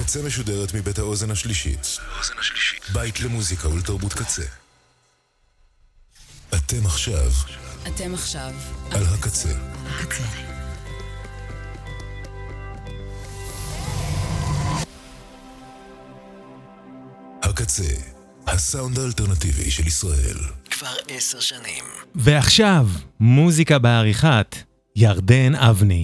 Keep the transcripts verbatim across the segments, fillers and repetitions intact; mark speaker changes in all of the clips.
Speaker 1: הקצה משודרת מבית האוזן השלישית. בית למוזיקה ולתרבות קצה. אתם עכשיו.
Speaker 2: אתם עכשיו.
Speaker 1: על הקצה.
Speaker 2: הקצה.
Speaker 1: הקצה. הסאונד האלטרנטיבי של ישראל.
Speaker 3: כבר עשר שנים.
Speaker 4: ועכשיו, מוזיקה בעריכת ירדן אבני.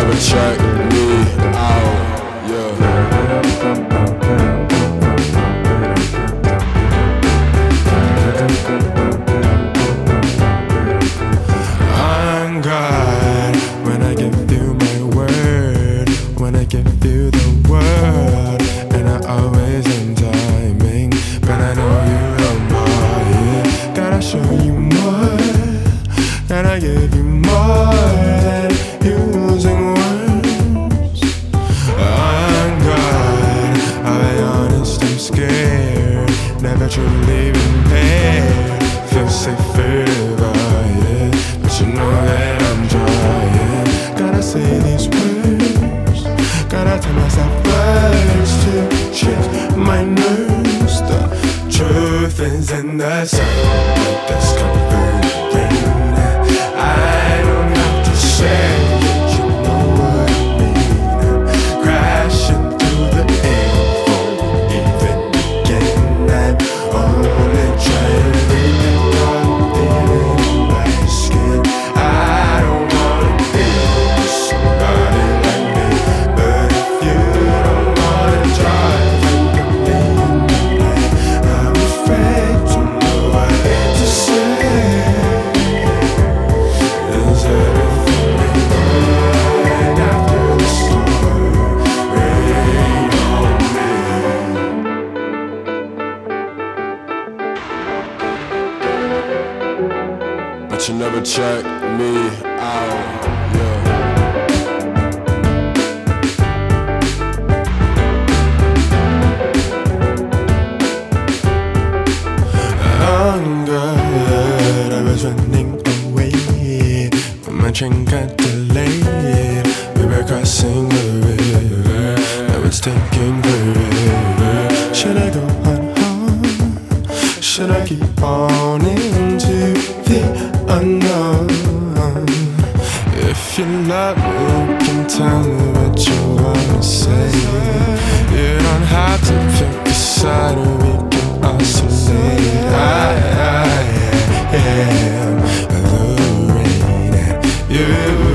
Speaker 2: never check me out, yeah. I'm God when I give you my word, when I give you the word, and I always am timing, but I know you don't mind it. Gotta show you more, gotta give you more than using words. I'm God, I'll be honest, I'm scared, never truly prepared. Feel safer by it, but you know that I'm trying. Gotta say these words, gotta tell myself words to check my nerves. The truth is in the sound of discomfort. I don't have to say it, you know what I mean. I'm crashing through the air before we even begin. I'm only trying to get caught in my skin. I don't wanna be with somebody like me, but if you don't wanna drive, you can leave. I'm afraid to know what to say. Is everything right after the storm? Rain on me. But you never check me out, yeah. I'm good, I was running away, but my train got delayed. We were crossing the river, now it's taking forever. Should I go on home? Should I keep on into the unknown? If you love me, you can tell me what you wanna say. You don't have to pick a side, or we can oscillate. I, I am the rain, and you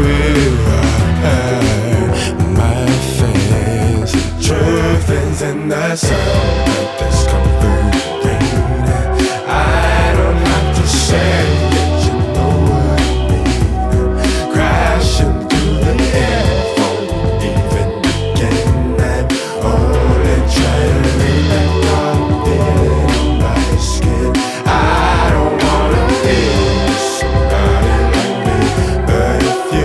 Speaker 2: are my face. The truth is in the sound of discomfort. I don't have to say it, you know what I mean. I'm crashing through the air before we even begin. I'm only trying to leave that caught in my skin. I don't wanna be with somebody like me, but if you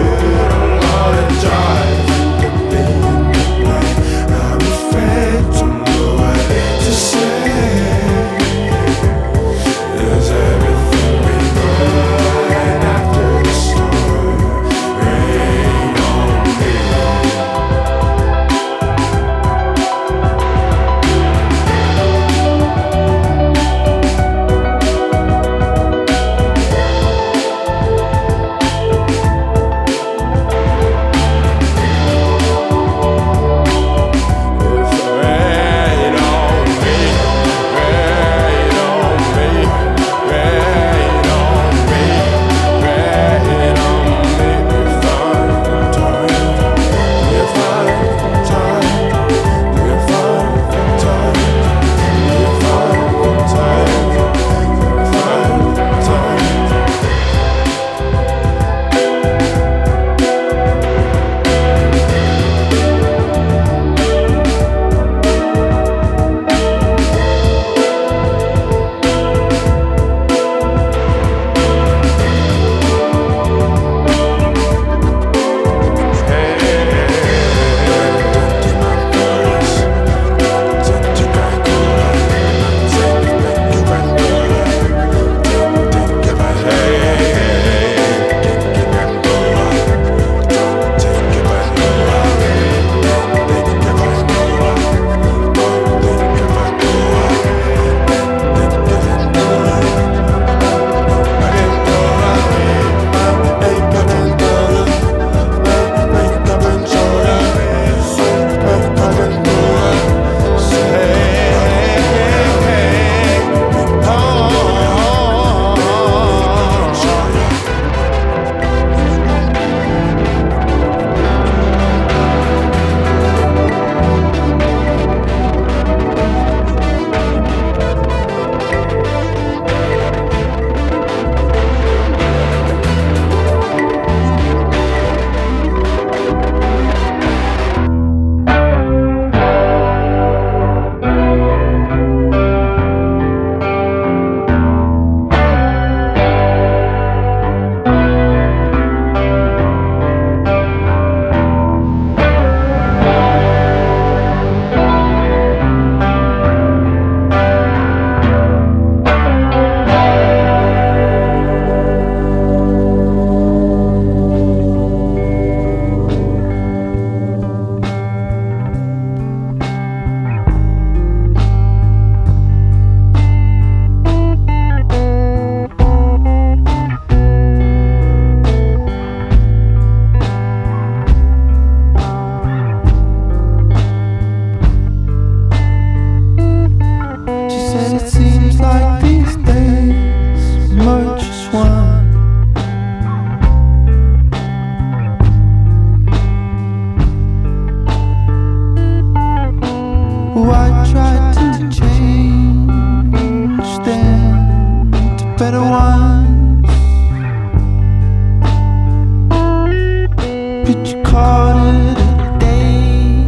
Speaker 3: started a day,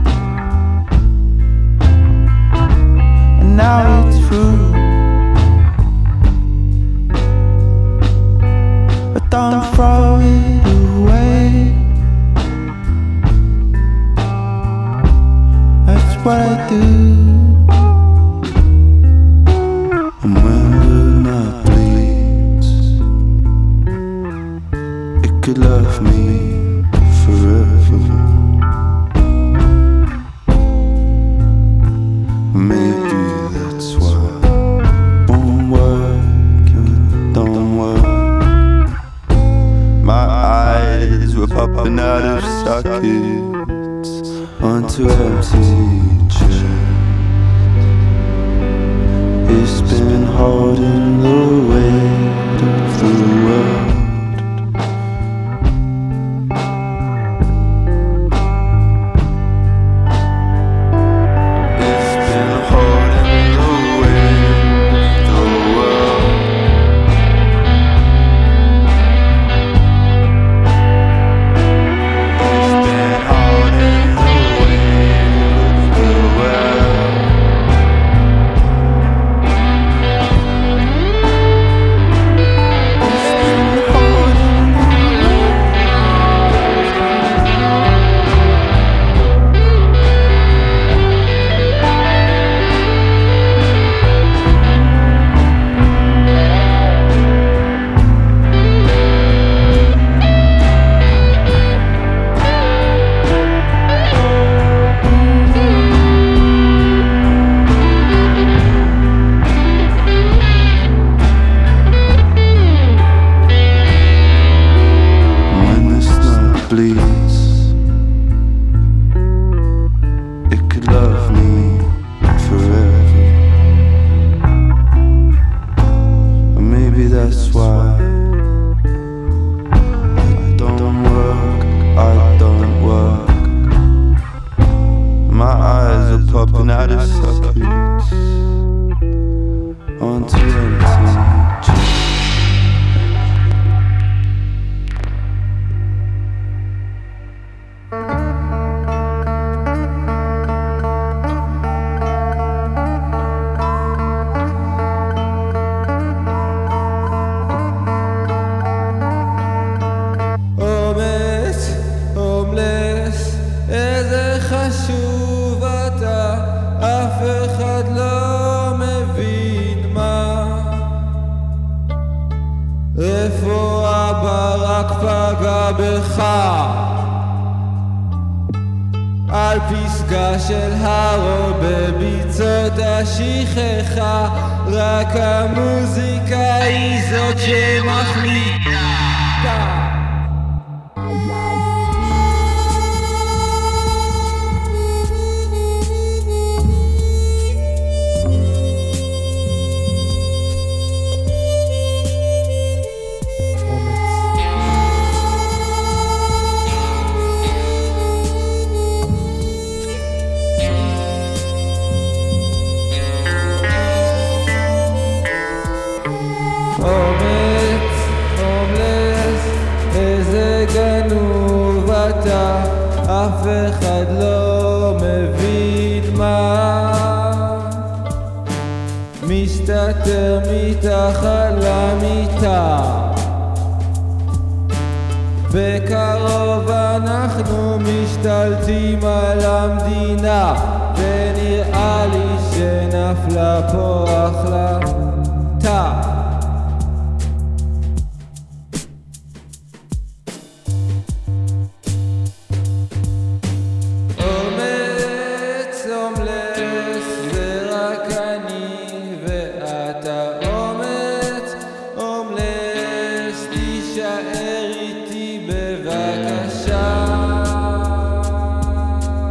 Speaker 3: and now it's through. But don't throw it away. That's what I do. And when the night bleeds, it could love me forever. Maybe that's why it won't work and it don't work. My eyes were popping out of sockets onto empty chairs. It's been holding the weight of the world. It's been holding the weight of the world. It's been holding the weight of the world. When the night bleeds, it could love me forever. Or maybe that's why I don't work, I don't work. My eyes are popping out of sockets onto empty chairs.
Speaker 5: אומץ, הומלס, איזה חשוב אתה, אף אחד לא מבין מה. איפה הברק פגע בך? על פסגה של הר או בביצות השכחה, רק המוזיקה היא זאת שמחליטה. אומץ, הומלס, איזה גנוב אתה, אף אחד לא מבין מה. מסתתר מתחת למיטה, בקרוב אנחנו משתלטים על המדינה, ונראה לי שנפלה פה החלטה. אומץ, הומלס, זה רק אני ואתה. אומץ, הומלס, תישאר איתי בבקשה.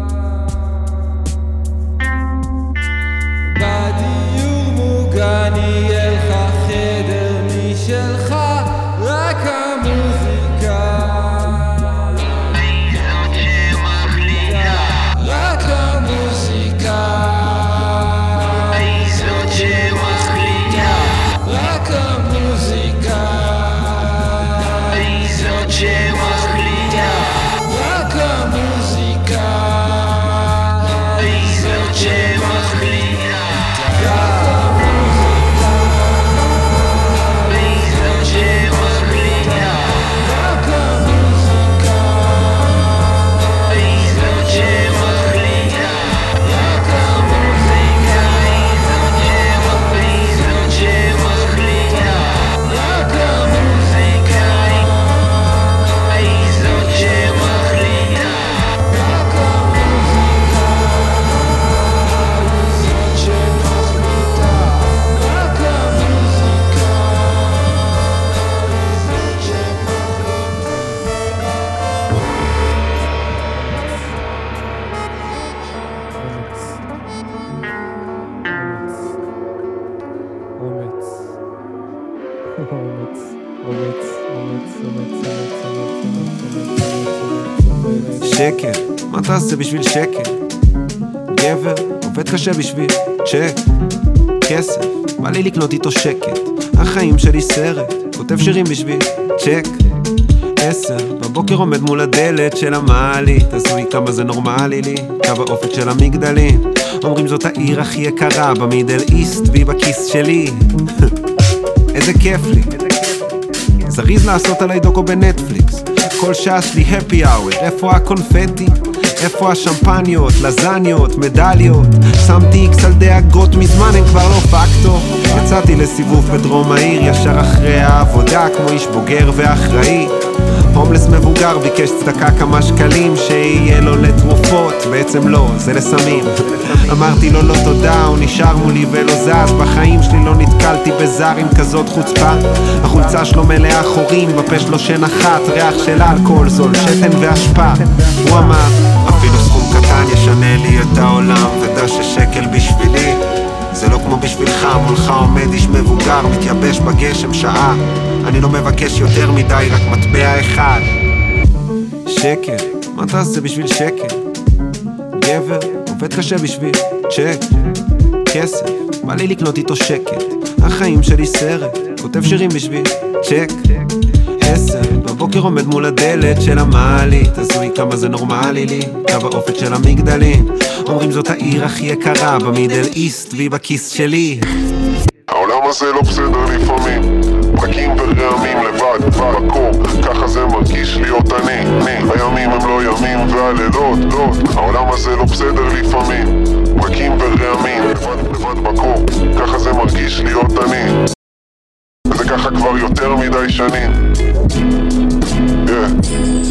Speaker 5: בדיור מוגן
Speaker 6: שקט, מה תעשה בשביל שקט? גבר, עובד קשה בשביל צ'ק, כסף, בא לי לקנות איתו שקט. החיים שלי סרט, כותב שירים בשביל צ'ק. עשר, בבוקר עומד מול הדלת של המעלית, תעשו לי כמה זה נורמלי לי, קו האופק של המגדלים. אומרים זאת העיר הכי יקרה במידל איסט והיא בכיס שלי. איזה כיף לי, זריז לעשות עליי דוקו בנטפליקס. כל שעה שלי happy hour, איפה הקונפטי? איפה השמפניות, לזניות, מדליות? שמתי איקס על דאגות, מזמן הם כבר לא פקטור. יצאתי לסיבוב בדרום העיר, ישר אחרי העבודה, כמו איש בוגר ואחראי. הומלס מבוגר ביקש צדקה כמה שקלים, שיהיה לו לתרופות, בעצם לא, זה לסמים. אמרתי לו לא תודה, הוא נשאר מולי ולא זז. בחיים שלי לא נתקלתי בזר עם כזאת חוצפה. החולצה שלו מלאה חורים, בפה שלו שנחת, ריח של אלכוהול זול, שתן והשפעה. הוא אמר, אפילו סכום קטן ישנה לי את העולם, ודע ששקל בשבילי זה לא כמו בשבילך. מולך עומד איש מבוגר, מתייבש בגשם שעה. אני לא מבקש יותר מדי, רק מטבע אחד. שקט, מה תעשה בשביל שקט? גבר, עובד קשה בשביל צ'ק, כסף, בא לי לקנות איתו שקט. החיים שלי סרט, כותב שירים בשביל צ'ק. עשר, בבוקר עומד מול הדלת של המעלית, תעשו לי כמה זה נורמלי לי, קו האופק של המגדלים. אומרים זאת העיר הכי יקרה במידל איסט והיא בכיס שלי.
Speaker 7: העולם הזה לא בסדר לפעמים, פרקים ורעמים לבד בקור, ככה זה מרגיש להיות אני, אני. הימים הם לא ימים והלילות, לא. העולם הזה לא בסדר לפעמים, פרקים ורעמים לבד לבד בקור, ככה זה מרגיש להיות אני. וזה ככה כבר יותר מדי שנים. Yeah.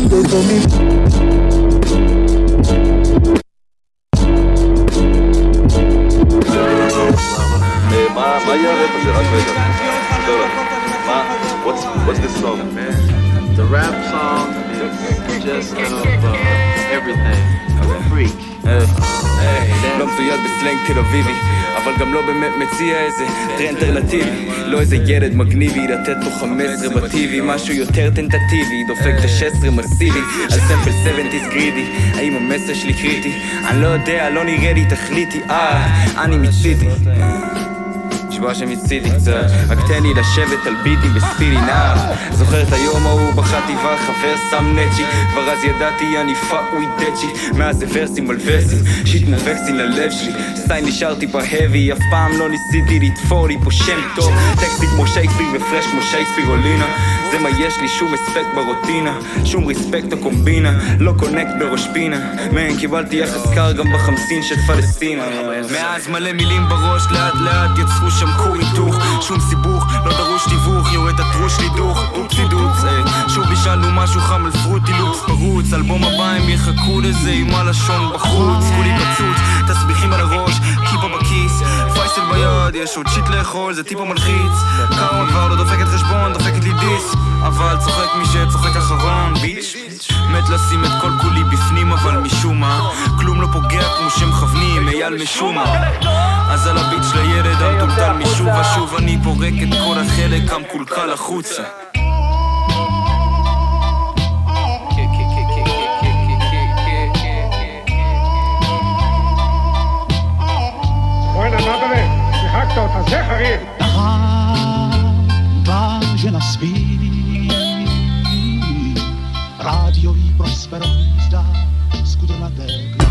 Speaker 8: מה, מה יהיה הרב הזה? רק רגע. טוב, מה? What's, what's this song?
Speaker 9: The rap song is just of uh, everything. A freak.
Speaker 10: לא מצויד בסלנג תל אביבי, אבל גם לא באמת מציע איזה טרנטרנטיבי. לא איזה ילד מגניבי, לתת לו חמש עשרה בטיבי, משהו יותר טנטטיבי, דופק את ה-שש עשרה מסיבי, על סמפל שבעים גרידי. האם המסר שלי קריטי? אני לא יודע, לא נראה לי, תחליטי. אה, אני מצידי נשבע שמצידי קצת, רק תן לי לשבת על ביטי בסטילי נער. זוכר את היום ההוא בחטיבה, חבר שם נצ'י, כבר אז ידעתי אני פאק וויד דצ'י. מאז זה ורסים על ורסים, שיט מובקסים ללב שלי, סטיין נשארתי בהבי, אף פעם לא ניסיתי לתפור לי פה שם טוב. טקסטי כמו שייקספיר ופרש כמו שייקספיר או לינה, זה מה יש לי, שום אספקט ברוטינה, שום ריספקט או קומבינה, לא קונקט בראש פינה. מן קיבלתי יחס קר גם בחמסין של פלסטינה. מאז מלא מילים בראש, לאט לאט יצרו שם קור היתוך, שום סיבוך, לא דרוש תיווך, יורד התרוש לידוך, אופסי דוץ, שוב בישלנו משהו חם על פרוטי לוקס פרוץ, אלבום הבא הם יחכו לזה עם הלשון בחוץ, כולי בצוץ, תסביכים על הראש, כיפה בכיס, פייסל ביד, יש עוד שיט לאכול, זה טיפה מלחיץ, קרון כבר לא דופקת חשבון, דופקת לי דיס, אבל צוחק מי שצוחק אחרון, ביץ' מת לשים את כל כולי בפנים, אבל משום מה כלום לא פוגע כמו שמכוונים, אייל משום אז על הביט של הילד המטולטל משוב ושוב אני פורק את כל החלק המקולקל החוצה.
Speaker 11: בואי נמדלה, שיחקת אותה, זה חריב.
Speaker 12: Je n'aspire radio i prospero da scudo la degla.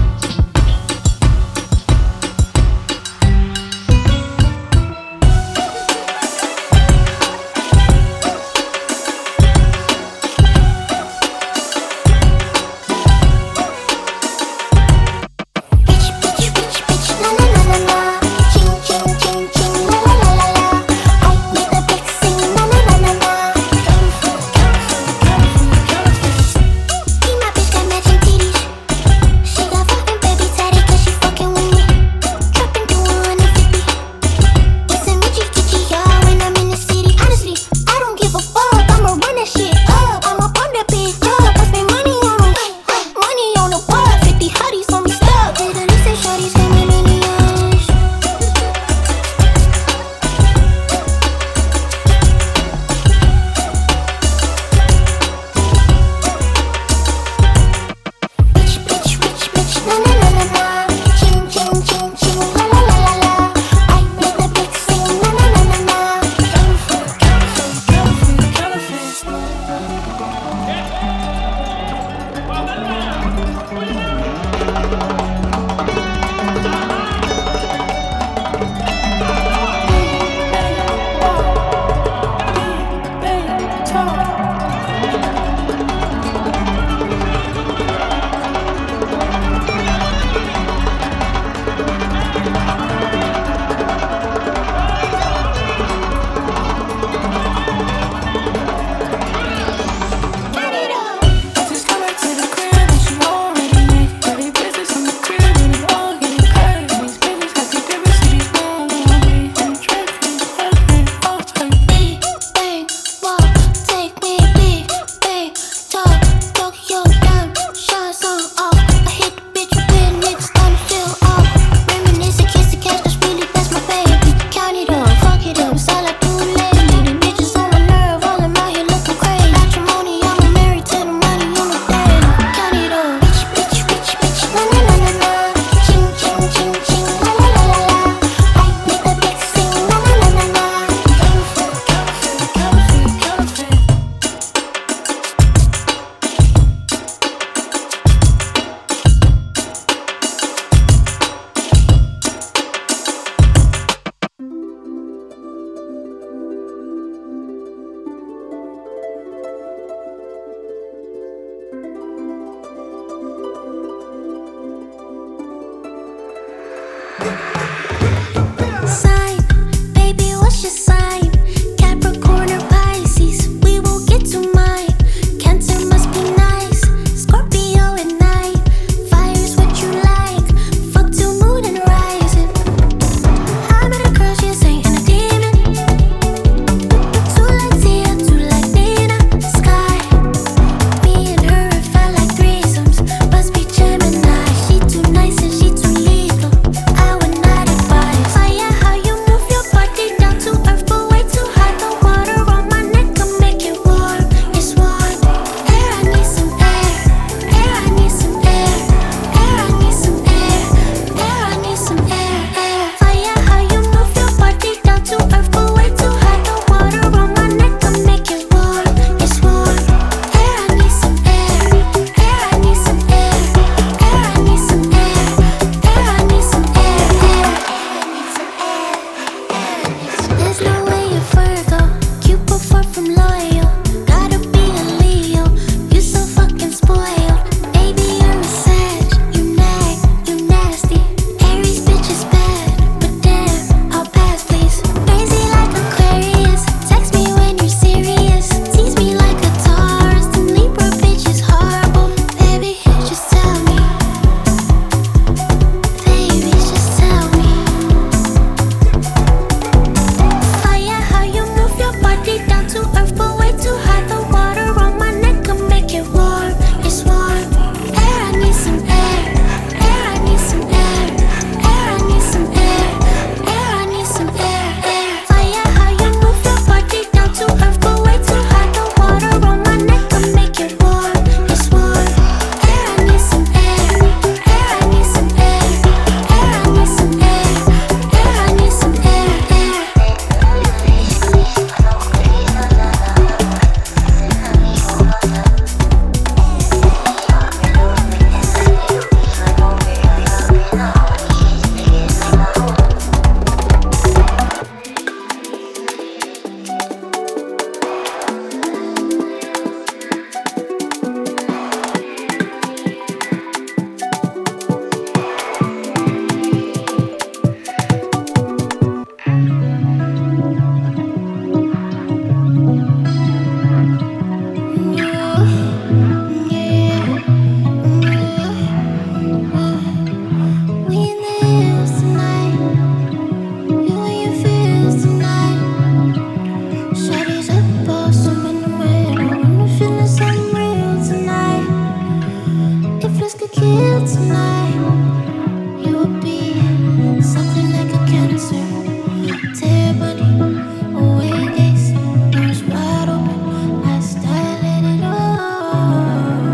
Speaker 13: kill tonight, you would be something like a cancer. Tear body away, gaze, nose wide open, eyes dilated. Oh,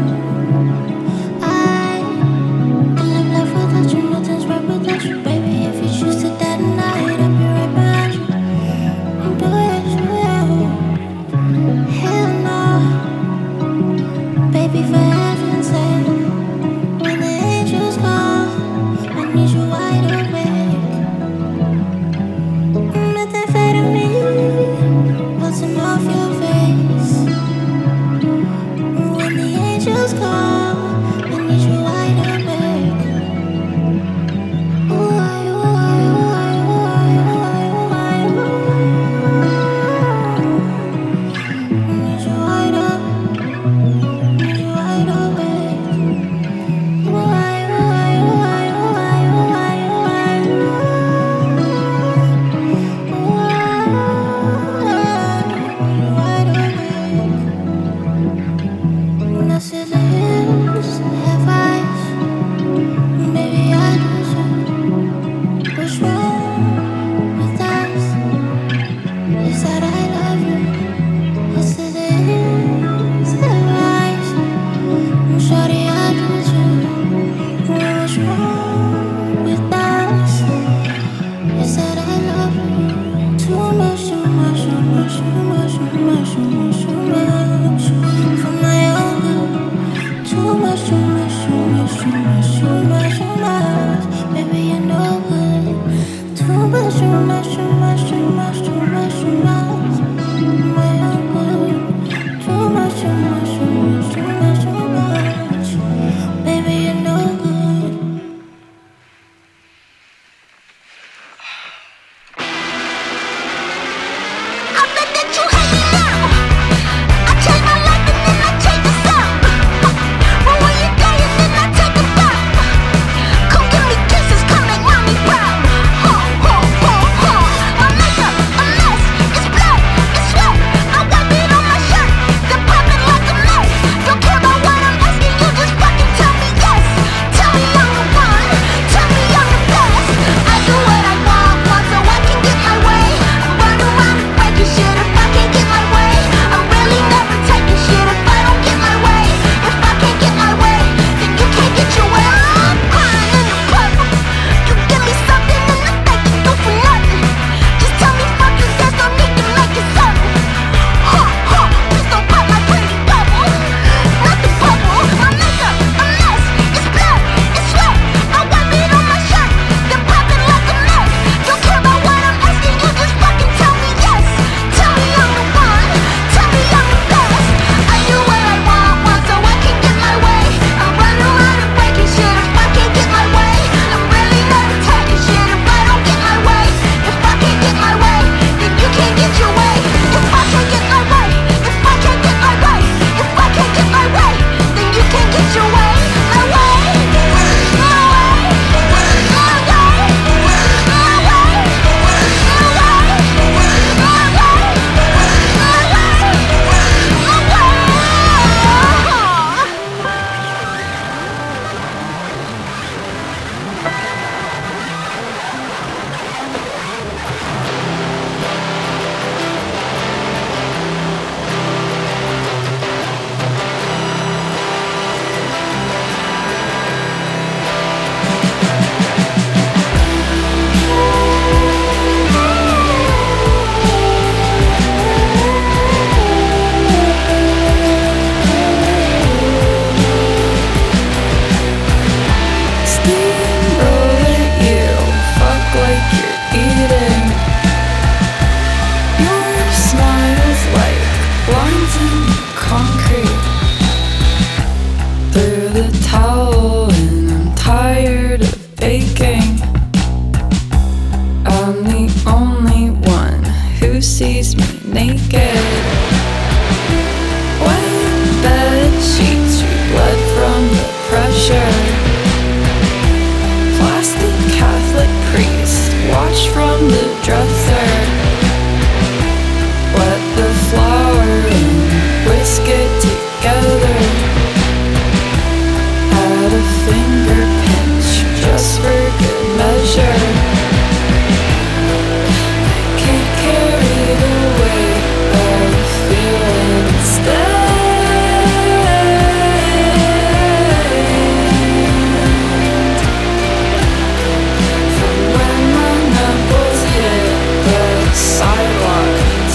Speaker 13: I can live life without you, nothing's right without you, baby. If you choose to die tonight, I'll be right behind you. I'm doing you, hell no, baby, for heaven's sake. When the angels come
Speaker 14: finger pinch just for good measure. I can't carry the weight of feelings stay. From when my knuckles hit the sidewalk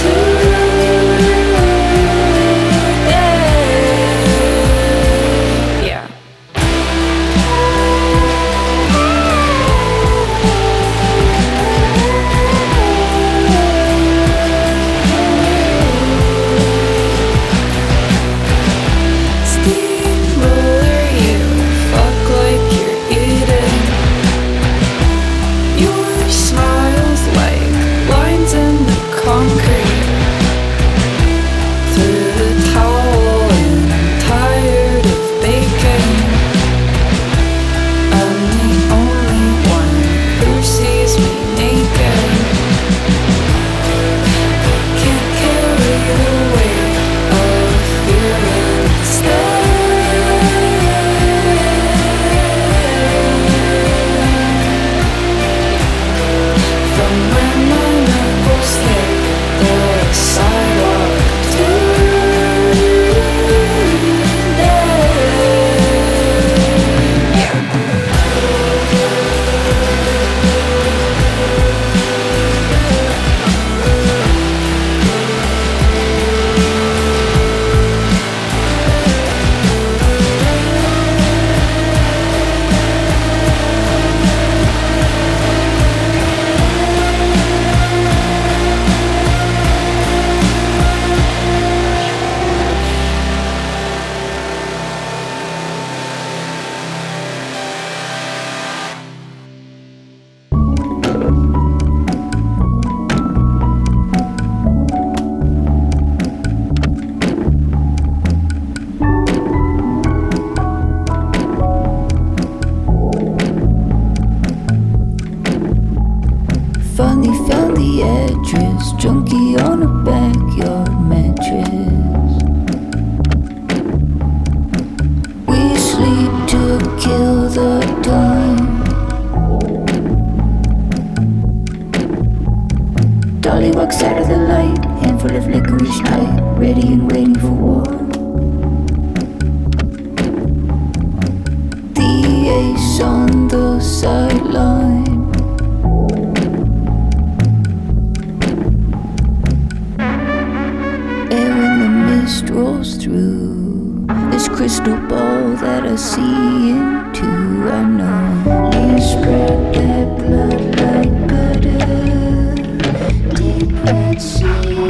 Speaker 14: today. Yeah. Steamroller, you fuck like you're eating. Your smile's like lines in the concrete. Through the towel and tired of baking. I'm the only one who sees me naked. Can't carry the weight of feeling stay. From when my knuckles hit the sidewalk today. Yeah. Finally found the address, junkie on a backyard mattress. We sleep to kill the time. Dolly walks out of the light, handful of licorice tight, ready and waiting for war. The ace on the sideline. Air when the mist rolls through this crystal ball that I see into. I know you spread that blood like butter, deep red sea.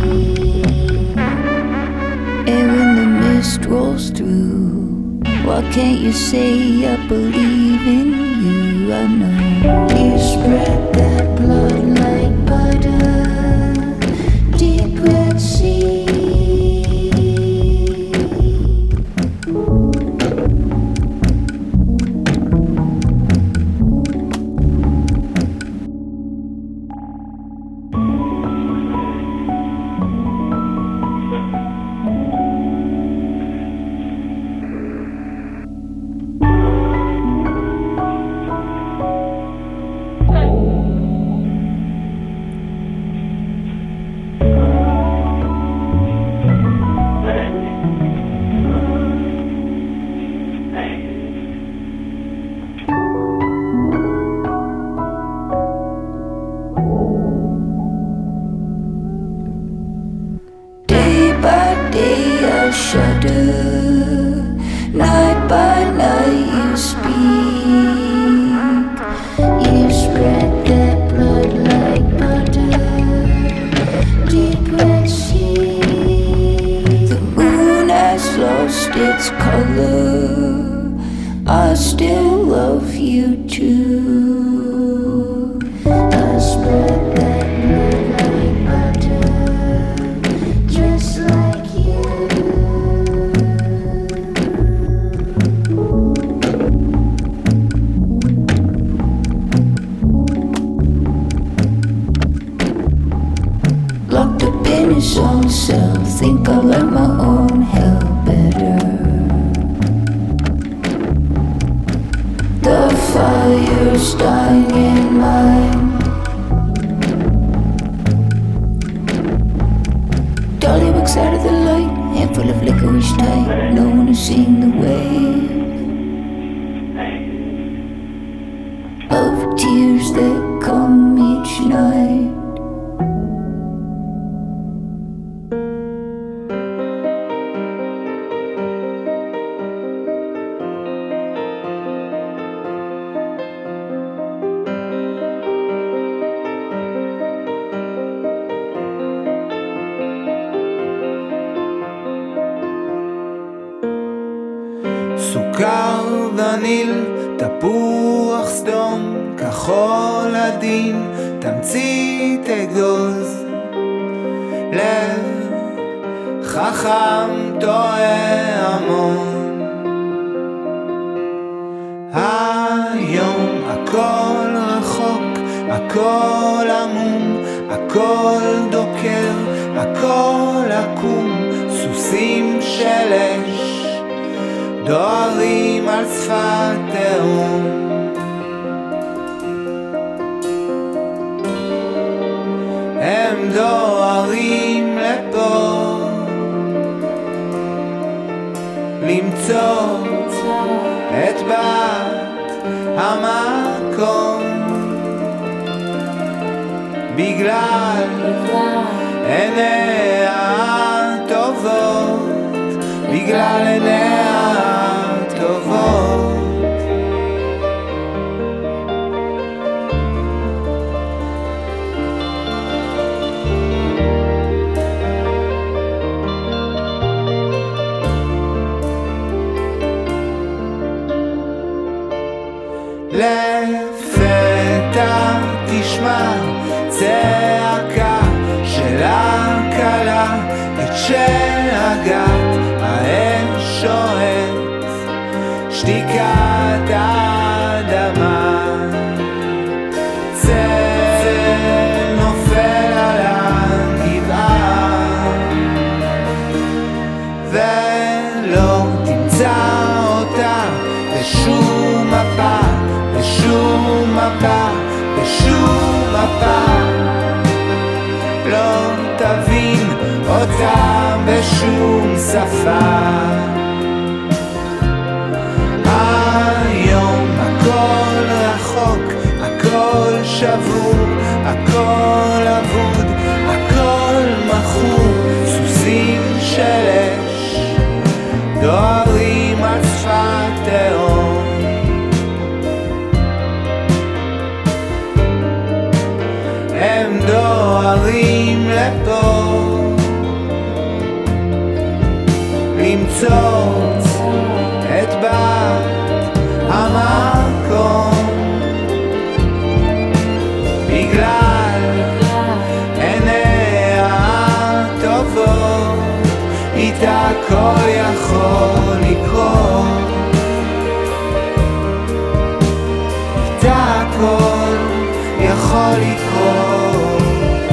Speaker 14: Air when the mist rolls through. Why can't you say I believe in you? I know you spread that blood like butter, deep red sea. Night by night you speak. You spread that blood like butter, deep red sea. The moon has lost its color. I still love you too. I spread that blood like butter, just like you. Locked up in his own cell, think I learned my own hell better. fire starting in mine. Dolly walks out of the light, handful of licorice tight. No one has seen the wave of tears that come each night.
Speaker 15: סוכר וניל, תפוח סדום, כחול עדין, תמצית אגוז, לב חכם טועה המון. היום הכל רחוק, הכל עמום, הכל דוקר, הכל עקום, סוסים של אש דוהרים על שפת תהום. הם דוהרים לפה למצוא את בת המקום, בגלל עיניה הטובות, בגלל עיניה הטובות. לפתע תשמע צעקה של הקלה, את שאגת האש שועט, שתיקת האדמה, צל נופל על הגבעה, ולא תמצא אותה בשום מפה, בשום מפה, בשום מפה, לא תבין אותה בשום שפה. היום הכל רחוק, הכל שבור, הכל אבוד, הכל מכור, סוסים של אש דוהרים על שפת תהום. הם דוהרים לפה למצוא את בת המקום, בגלל עיניה הטובות, איתה הכל יכול לקרות, איתה הכל יכול לקרות,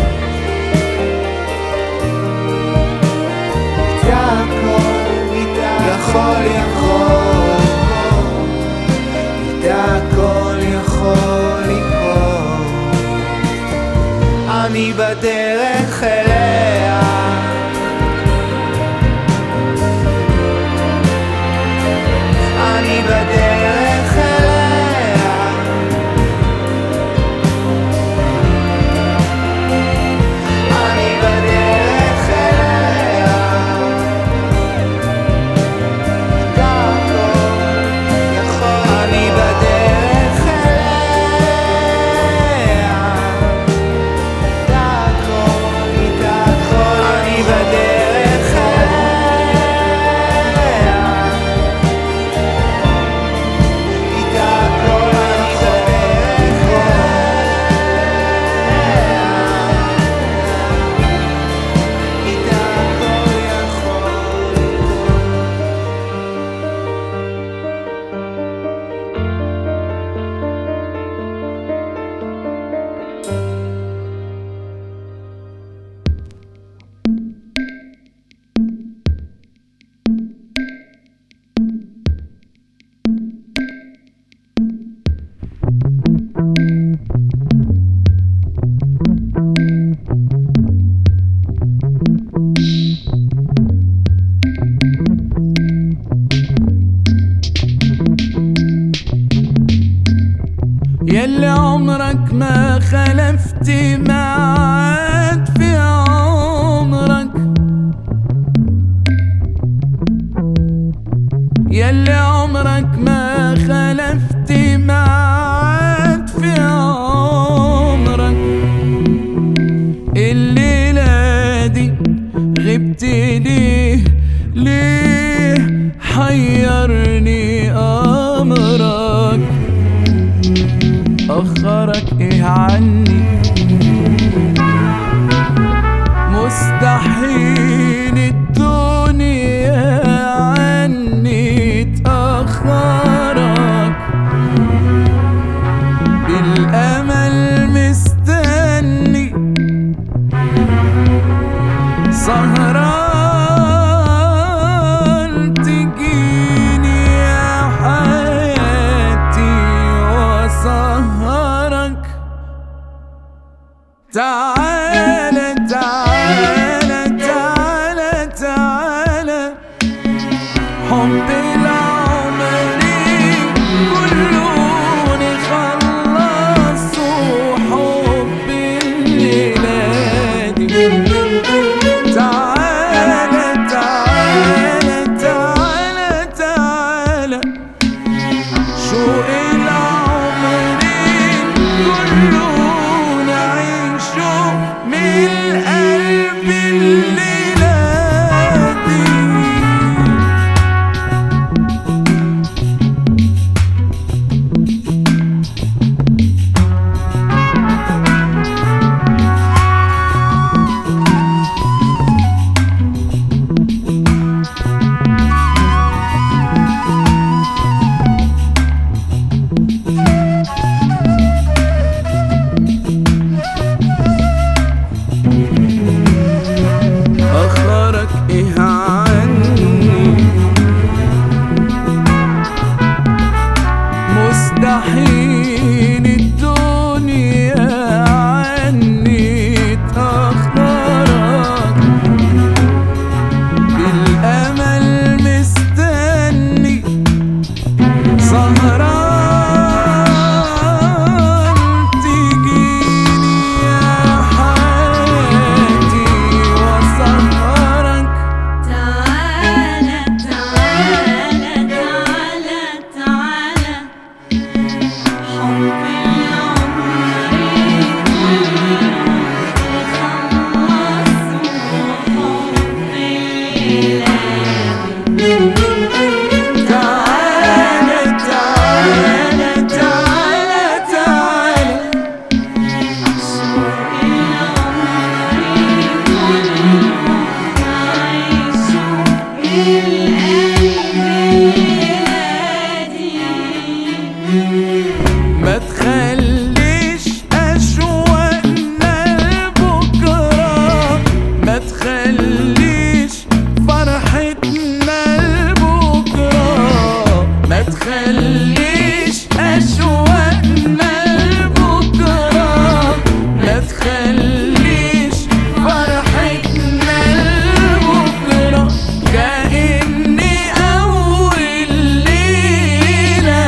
Speaker 15: איתה הכל יכול יכול, איתה הכל יכול לקרות. אני בדרך אליה, אני בדרך אליה, אני בדרך אליה, אני בדרך אליה, הכל يلي عمرك ما خلفت معاد في عمرك، يلي عمرك ما خلفت معاد في عمرك. الليلة دي غبت ليه ليه حيرني أمرك، أخرك إيه عني مستحيل الدنيا عني تأخرك. بالأمل مستني سهران تجيني يا حياتي وسهرك. تعالى تعالى تعالى تعالى حب العمر كله نخلص وحب الليلة دي. تعالى تعالى تعالى تعالى شوق العمر كله نعيشه من قلب الليلة دي. أخرك إيه عني مستحيل الدنيا عني تأخرك. بالأمل مستني سهران تجيني يا حياتي وسهرك.
Speaker 13: تعالى تعالى تعالى تعالى حب العمر خلص وحب الليلة دي.
Speaker 15: تعالى تعالى تعالى تعالى
Speaker 13: شوق العمر كله نعيشه من قلب الليلة دي.
Speaker 15: ما تخليش أشواقنا لبكرة، ما تخليش فرحتنا لبكرة، ما تخليش أشواقنا لبكرة، ما تخليش فرحتنا لبكرة. كأني أول ليلة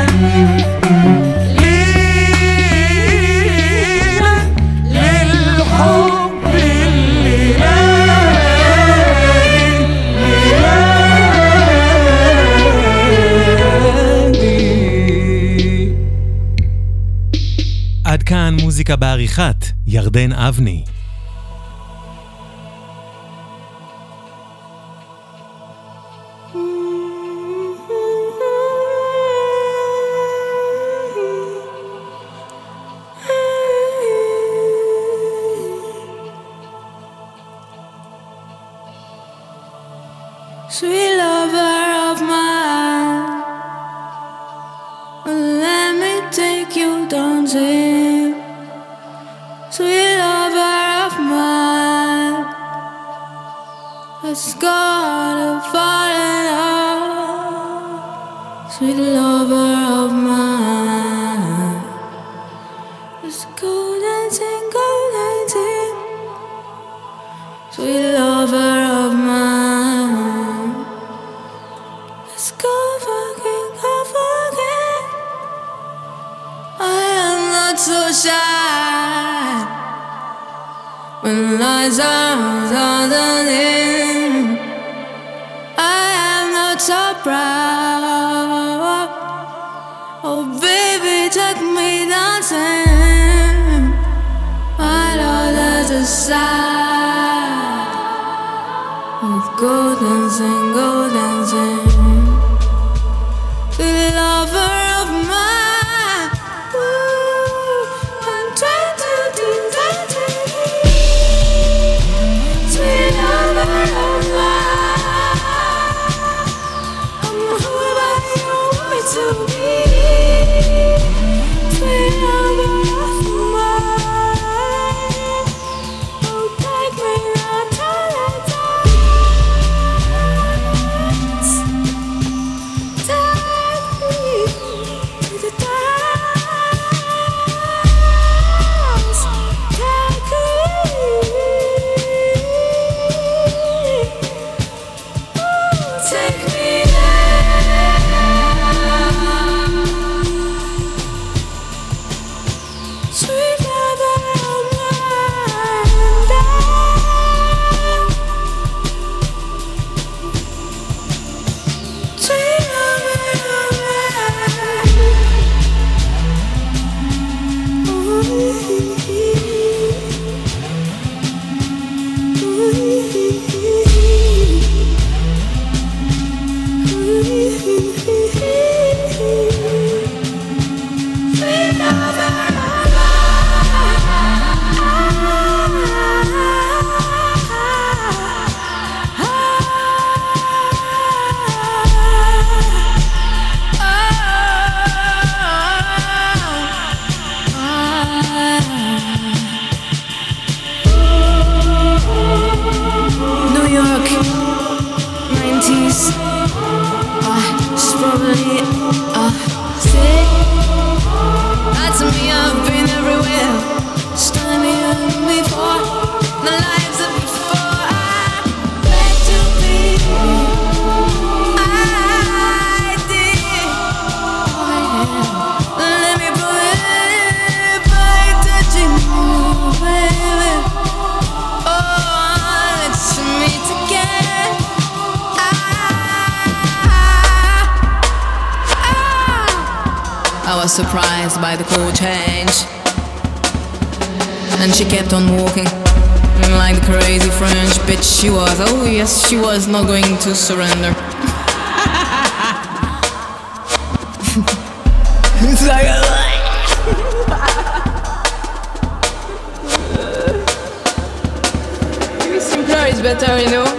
Speaker 15: ليلة للحب الليلة دي.
Speaker 4: עד כאן מוזיקה בעריכת ירדן אבני.
Speaker 13: Sweet lover of mine, let me take you dancing. Sweet lover of mine, let's go to fall in love. Sweet lover of mine, let's go dancing, go dancing. Sweet lover of mine, let's go fucking, go fucking. I am
Speaker 16: so shy when lights are underneath. I am not so proud. Oh baby, take me dancing. I know there's a side of go dancing, go dancing. The lover of mine, ooh, I'm trying to do that to you. Sweet lover of mine, I'm whoever you want me to be. Sweet lover of mine, oh take me now to the dance. Take me to the dance. Take me, take me there. Sweet lover of mine, sweet lover of New York, nineties. Uh, she's probably uh, sick. That's me, I've been everywhere. Just time me before the lives of before. I'm back to be. I did. Let me put it by touching you, baby. Oh, let's meet again. I was surprised by the cool change, and she kept on walking like the crazy French bitch she was. Oh yes, she was not going to surrender. It's like maybe simpler is better, you know.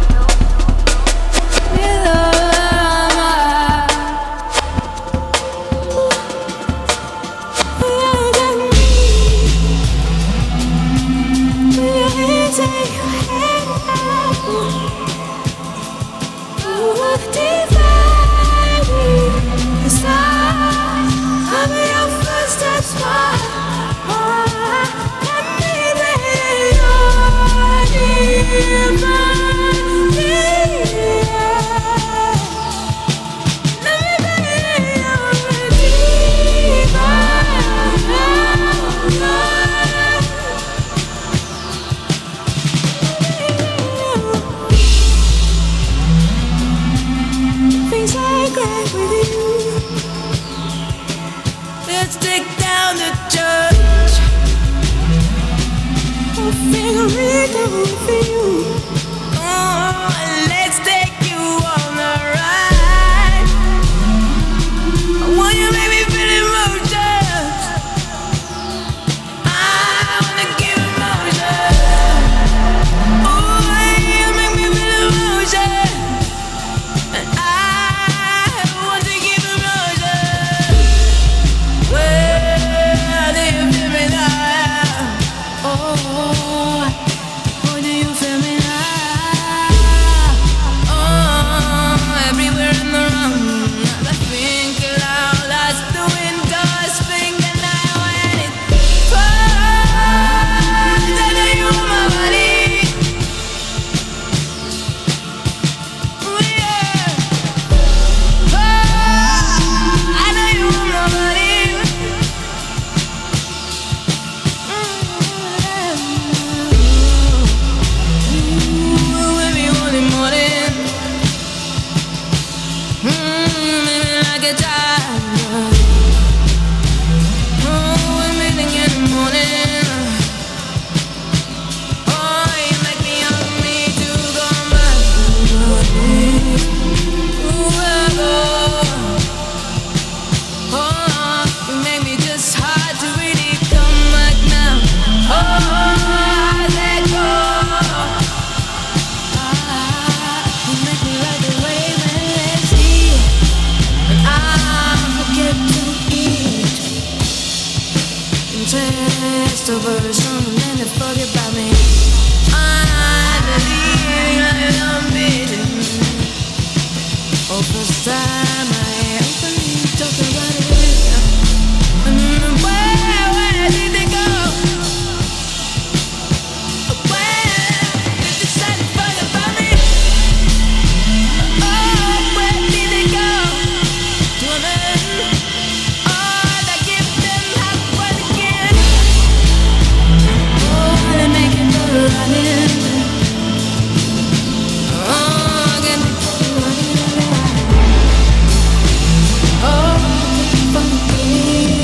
Speaker 16: Let's take down the church. I'll figure it out for you. Oh, let's take you on a ride. I want you to make me feel emotions. I wanna give emotions. Oh, you make me feel emotions. And I want to give emotions. Where do you feel me now? Oh, where do you feel me now? fast version, and then they forget about me. I believe I am beaten. Oh, first time I openly talk about it. And where, where did they go? Where did they decide to forget about me? Oh, where did they go? To an end. Oh, I give them half one again. Oh, they make it go running. Oh, get me go running. Oh, funky.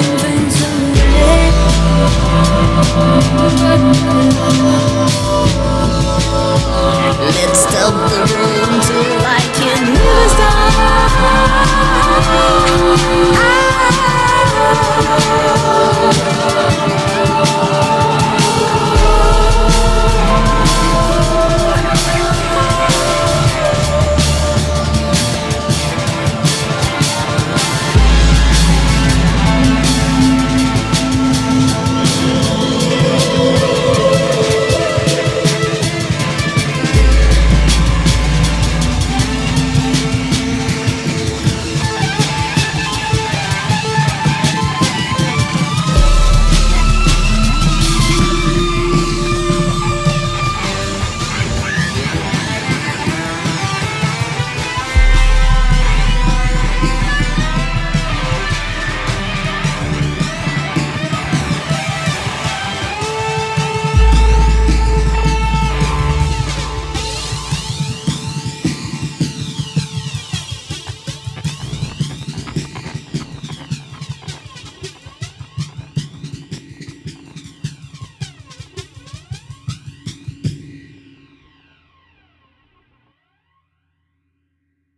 Speaker 16: Oh,